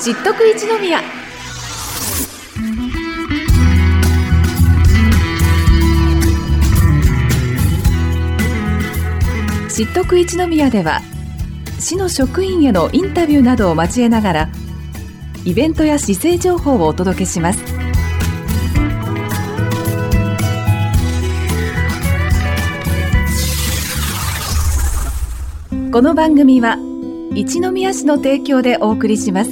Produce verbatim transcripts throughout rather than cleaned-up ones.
知っとく一宮。知っとく一宮では、市の職員へのインタビューなどを交えながら、イベントや市政情報をお届けします。この番組は一宮市の提供でお送りします。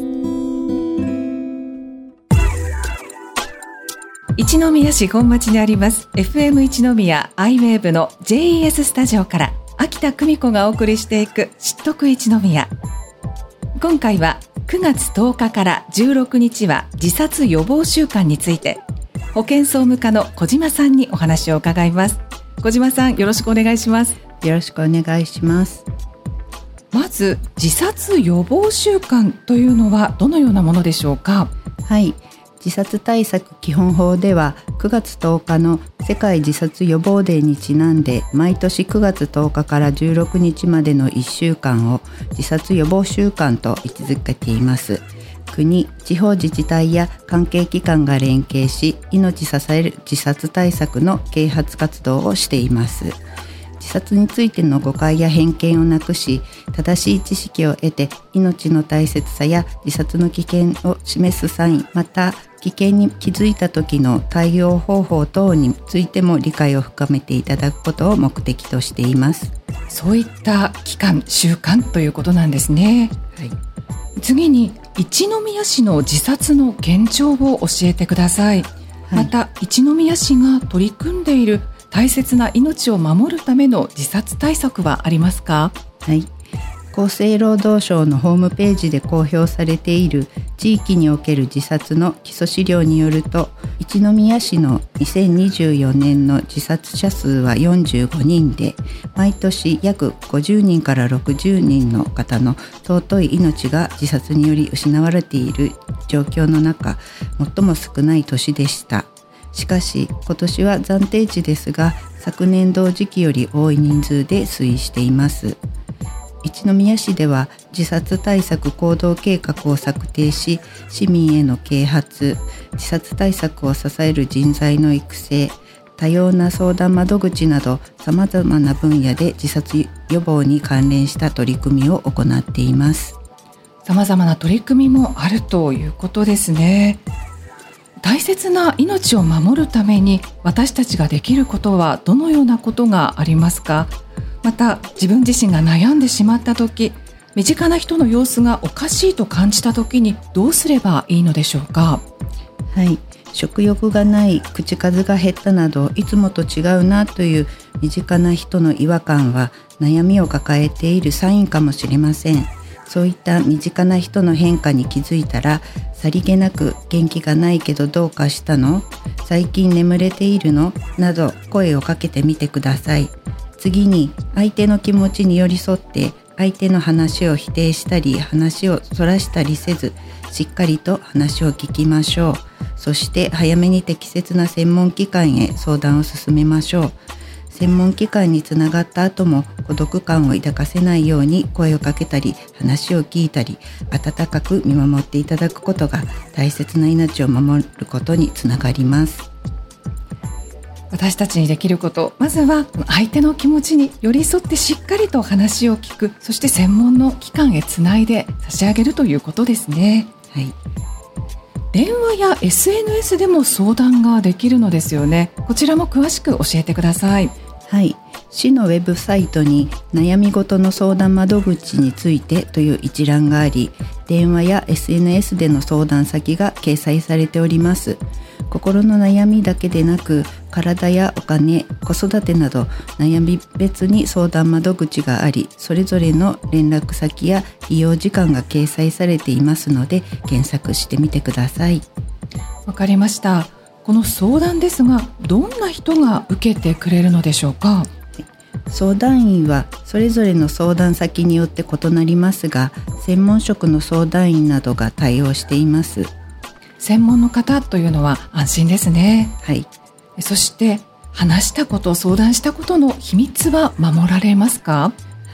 一宮市本町にあります エフエム 一宮 アイウェーブ の ジェイイーエス スタジオから秋田久美子がお送りしていく知っとく一宮。今回はくがつとおかからじゅうろくにちは自殺予防週間について、保健総務課の小島さんにお話を伺います。小島さん、よろしくお願いします。 よろしくお願いします。 まず自殺予防週間というのはどのようなものでしょうか。 はい、自殺対策基本法ではくがつとおかの世界自殺予防デーにちなんで、毎年くがつとおかからじゅうろくにちまでのいっしゅうかんを自殺予防週間と位置づけています。国、地方自治体や関係機関が連携し、命支える自殺対策の啓発活動をしています。自殺についての誤解や偏見をなくし、正しい知識を得て命の大切さや自殺の危険を示すサイン、また危険に気づいた時の対応方法等についても理解を深めていただくことを目的としています。 そういった期間、習慣ということなんですね。はい、次に一宮市の自殺の現状を教えてください。はい、また一宮市が取り組んでいる大切な命を守るための自殺対策はありますか。 はい、厚生労働省のホームページで公表されている地域における自殺の基礎資料によると、一宮市のにせんにじゅうよねんの自殺者数はよんじゅうごにんで、毎年約ごじゅうにんからろくじゅうにんの方の尊い命が自殺により失われている状況の中、最も少ない年でした。しかし今年は暫定値ですが、昨年同時期より多い人数で推移しています。一宮市では自殺対策行動計画を策定し、市民への啓発、自殺対策を支える人材の育成、多様な相談窓口などさまざまな分野で自殺予防に関連した取り組みを行っています。 さまざまな取り組みもあるということですね。大切な命を守るために私たちができることはどのようなことがありますか。また自分自身が悩んでしまった時、身近な人の様子がおかしいと感じた時にどうすればいいのでしょうか。 はい、食欲がない、口数が減ったなど、いつもと違うなという身近な人の違和感は悩みを抱えているサインかもしれません。そういった身近な人の変化に気づいたら、さりげなく元気がないけどどうかしたの？最近眠れているの？など声をかけてみてください。次に相手の気持ちに寄り添って、相手の話を否定したり話をそらしたりせず、しっかりと話を聞きましょう。そして早めに適切な専門機関へ相談を進めましょう。専門機関につながった後も孤独感を抱かせないように声をかけたり、話を聞いたり、温かく見守っていただくことが大切な命を守ることにつながります。 私たちにできること、まずは相手の気持ちに寄り添ってしっかりと話を聞く、そして専門の機関へつないで差し上げるということですね。はい、電話や エスエヌエス でも相談ができるのですよね。こちらも詳しく教えてください。 はい、市のウェブサイトに悩み事の相談窓口についてという一覧があり、電話や エスエヌエス での相談先が掲載されております。心の悩みだけでなく、体やお金、子育てなど悩み別に相談窓口があり、それぞれの連絡先や利用時間が掲載されていますので、検索してみてください。 わかりました。この相談ですが、どんな人が受けてくれるのでしょうか。 相談員はそれぞれの相談先によって異なりますが、専門職の相談員などが対応しています。 専門の方というのは安心ですね。 はい。 そして話したこと、相談したことの秘密は守られますか。 はい。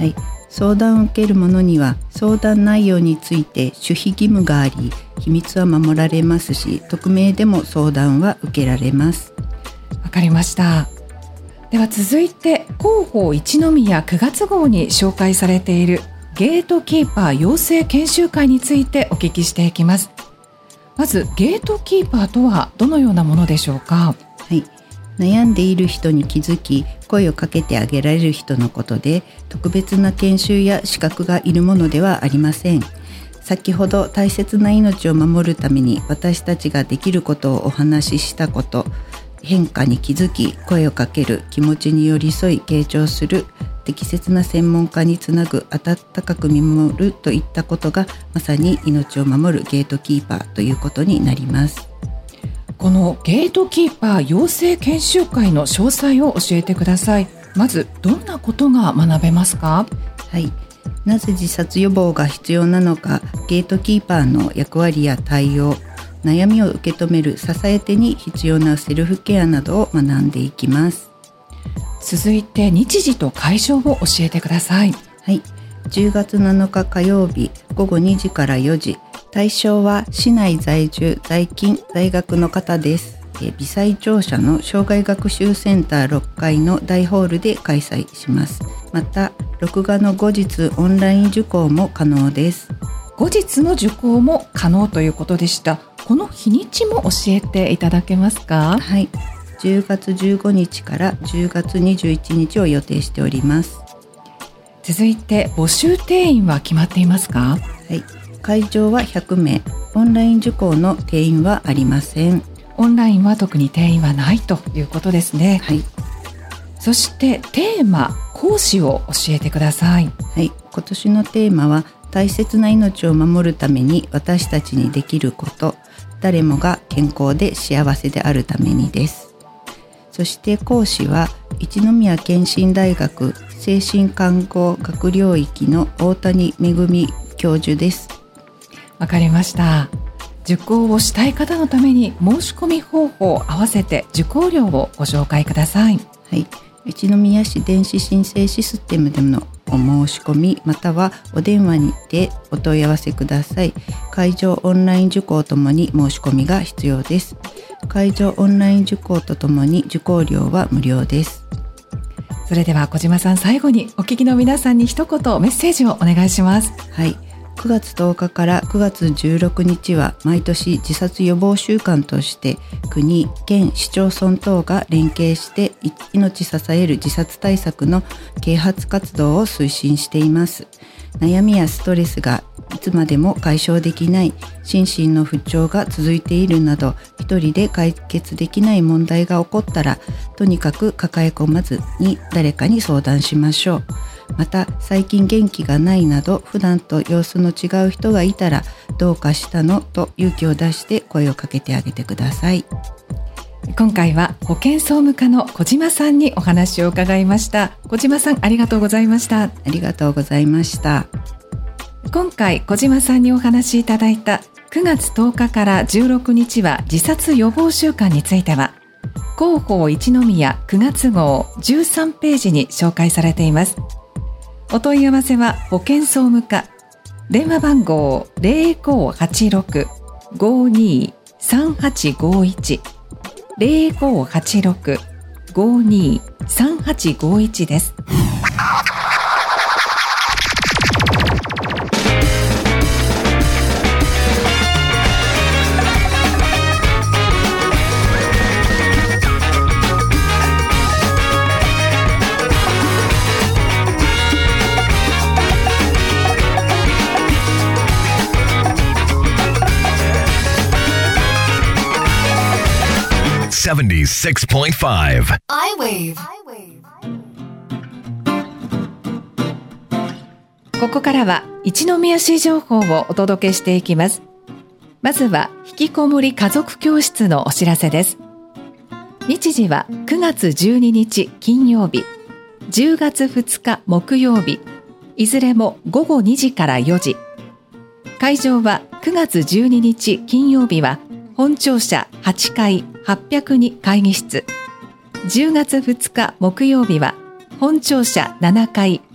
相談を受ける者には相談内容について守秘義務があり、秘密は守られますし、匿名でも相談は受けられます。 わかりました。では続いて、広報一宮くがつ号に紹介されているゲートキーパー養成研修会についてお聞きしていきます。まずゲートキーパーとはどのようなものでしょうか？ はい、悩んでいる人に気づき声をかけてあげられる人のことで、特別な研修や資格がいるものではありません。先ほど大切な命を守るために私たちができることをお話ししたこと、変化に気づき声をかける、気持ちに寄り添い傾聴する、適切な専門家につなぐ、温かく見守るといったことがまさに命を守るゲートキーパーということになります。 このゲートキーパー養成研修会の詳細を教えてください。まずどんなことが学べますか？ はい、なぜ自殺予防が必要なのか、ゲートキーパーの役割や対応、悩みを受け止める支え手に必要なセルフケアなどを学んでいきます。 続いて日時と会場を教えてください。 はい、じゅうがつなのか火曜日ごごにじからよじ、対象は市内在住在勤在学の方です。微細聴者の障害学習センターろっかいの大ホールで開催します。また録画の後日オンライン受講も可能です。 後日の受講も可能ということでした。この日にちも教えていただけますか？ はい、じゅうがつじゅうごにちからじゅうがつにじゅういちにちを予定しております。 続いて募集定員は決まっていますか？ はい、会場はひゃくめい、オンライン受講の定員はありません。 オンラインは特に定員はないということですね。 はい、 そしてテーマ、講師を教えてください。 はい、今年のテーマは大切な命を守るために私たちにできること、誰もが健康で幸せであるためにです。そして講師は一宮健診大学精神看護学領域の大谷恵教授です。 わかりました。受講をしたい方のために申し込み方法を合わせて受講料をご紹介ください。 はい、一宮市電子申請システムでのお申し込みまたはお電話にてお問い合わせください。会場オンライン受講ともに申し込みが必要です。会場オンライン受講とともに受講料は無料です。 それでは小島さん、最後にお聞きの皆さんに一言メッセージをお願いします。 はい、くがつとおかからくがつじゅうろくにちは毎年自殺予防週間として国、県、市町村等が連携して命支える自殺対策の啓発活動を推進しています。悩みやストレスがいつまでも解消できない、心身の不調が続いているなど一人で解決できない問題が起こったら、とにかく抱え込まずに誰かに相談しましょう。また最近元気がないなど普段と様子の違う人がいたら、どうかしたのと勇気を出して声をかけてあげてください。 今回は保健総務課の小島さんにお話を伺いました。小島さん、ありがとうございました。 ありがとうございました。 今回小島さんにお話しいただいたくがつとおかからじゅうろくにちは自殺予防週間については、広報一宮くがつ号じゅうさんページに紹介されています。お問い合わせは保健総務課、電話番号 ゼロごはちろく ごにさんはちごいち ゼロごはちろく ごにさんはちごいち です。 セブンティーシックスポイントファイブ iWave。 ここからは一宮市情報をお届けしていきます。まずは引きこもり家族教室のお知らせです。日時はくがつじゅうににち金曜日、じゅうがつふつか木曜日、いずれもごごにじからよじ。会場はくがつじゅうににち金曜日は本庁舎はちかいはっぴゃくに会議室、じゅうがつふつか木曜日は本庁舎ななかい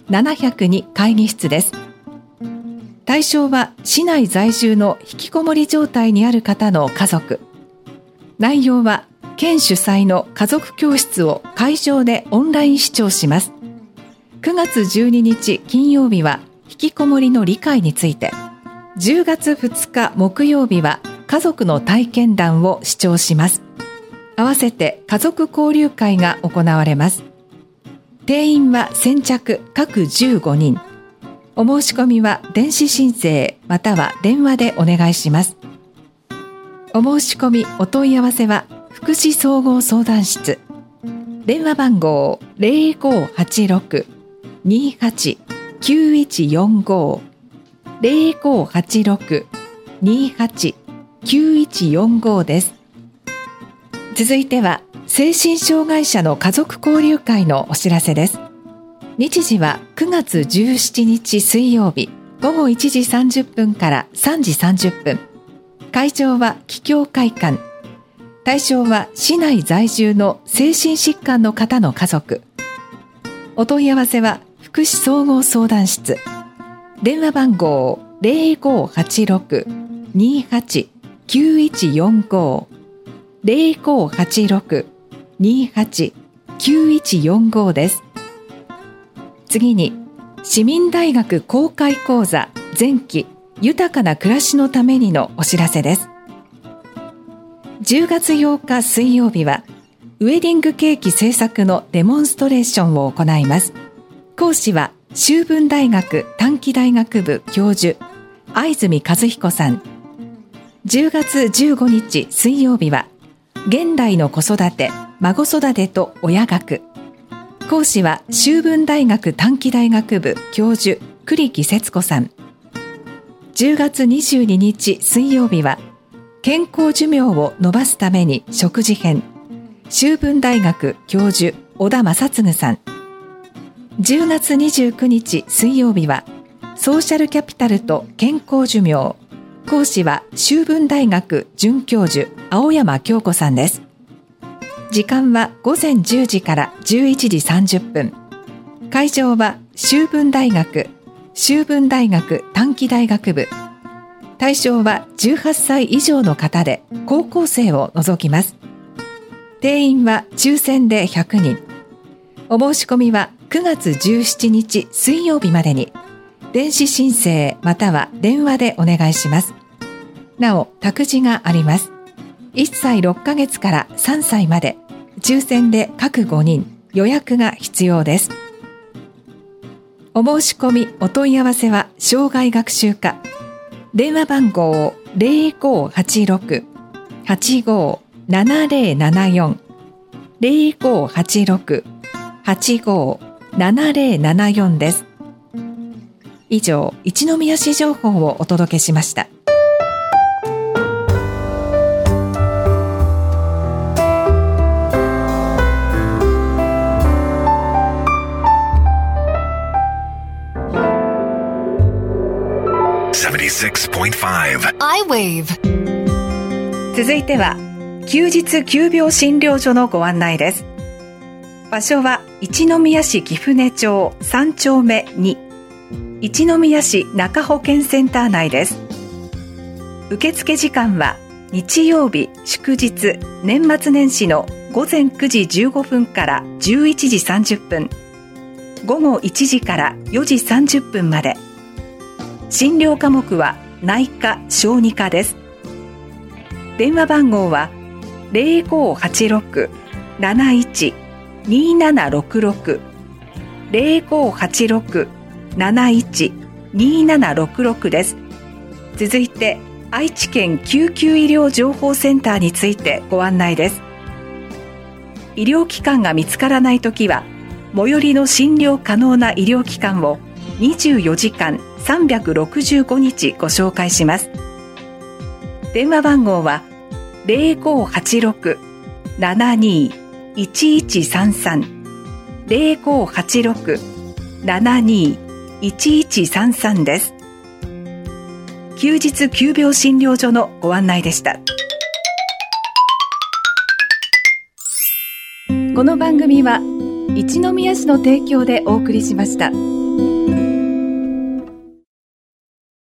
ななひゃくに会議室です。対象は市内在住の引きこもり状態にある方の家族。内容は県主催の家族教室を会場でオンライン視聴します。くがつじゅうににち金曜日は引きこもりの理解について、じゅうがつふつか木曜日は家族の体験談を視聴します。合わせて家族交流会が行われます。定員は先着各じゅうごにん。お申し込みは電子申請または電話でお願いします。お申し込みお問い合わせは福祉総合相談室。電話番号 ゼロごはちろく にはち きゅういちよんご ゼロごはちろく にはち きゅういちよんご です。続いては精神障害者の家族交流会のお知らせです。日時はくがつじゅうしちにち水曜日ごごいちじさんじゅっぷんからさんじさんじゅっぷん。会場は桔梗会館。対象は市内在住の精神疾患の方の家族。お問い合わせは福祉総合相談室。電話番号 ゼロごはちろく にはち きゅういちよんご ゼロごはちろく にはち きゅういちよんご です。次に市民大学公開講座前期豊かな暮らしのためにのお知らせです。じゅうがつようか水曜日はウェディングケーキ製作のデモンストレーションを行います。講師は修文大学短期大学部教授相住和彦さん。じゅうがつじゅうごにち水曜日は現代の子育て孫育てと親学。講師は修文大学短期大学部教授栗木節子さん。じゅうがつにじゅうににち水曜日は健康寿命を延ばすために食事編。修文大学教授小田正嗣さん。じゅうがつにじゅうくにち水曜日はソーシャルキャピタルと健康寿命。講師は修文大学准教授青山京子さんです。時間はごぜんじゅうじからじゅういちじさんじゅっぷん。会場は修文大学修文大学短期大学部。対象はじゅうはっさい以上の方で高校生を除きます。定員は抽選でひゃくにん。お申し込みはくがつじゅうしちにち水曜日までに電子申請または電話でお願いします。なお託児があります。いっさいろっかげつからさんさいまで抽選で各ごにん。予約が必要です。お申し込みお問い合わせは障害学習課。電話番号 ゼロごはちろく はちごななゼロななよん ゼロごはちろく はちごななゼロななよん です。以上、一宮市情報をお届けしました。 ななじゅうろくてんごアイウェーブ。続いては休日急病診療所のご案内です。場所は一宮市貴船町さんちょうめに、一宮市中保健センター内です。受付時間は日曜日祝日年末年始のごぜんくじじゅうごふんからじゅういちじさんじゅっぷん、ごごいちじからよじさんじゅっぷんまで。診療科目は内科・小児科です。電話番号はゼロごはちろく なないち にななろくろく ゼロごはちろく なないち にななろくろく です。続いて愛知県救急医療情報センターについてご案内です。医療機関が見つからないときは最寄りの診療可能な医療機関をにじゅうよじかんさんびゃくろくじゅうごにちご紹介します。電話番号はゼロごはちろく ななにいちいちさんさん ゼロごはちろく ななにいちいちさんさん です。休日急病診療所のご案内でした。この番組は一宮市の提供でお送りしました。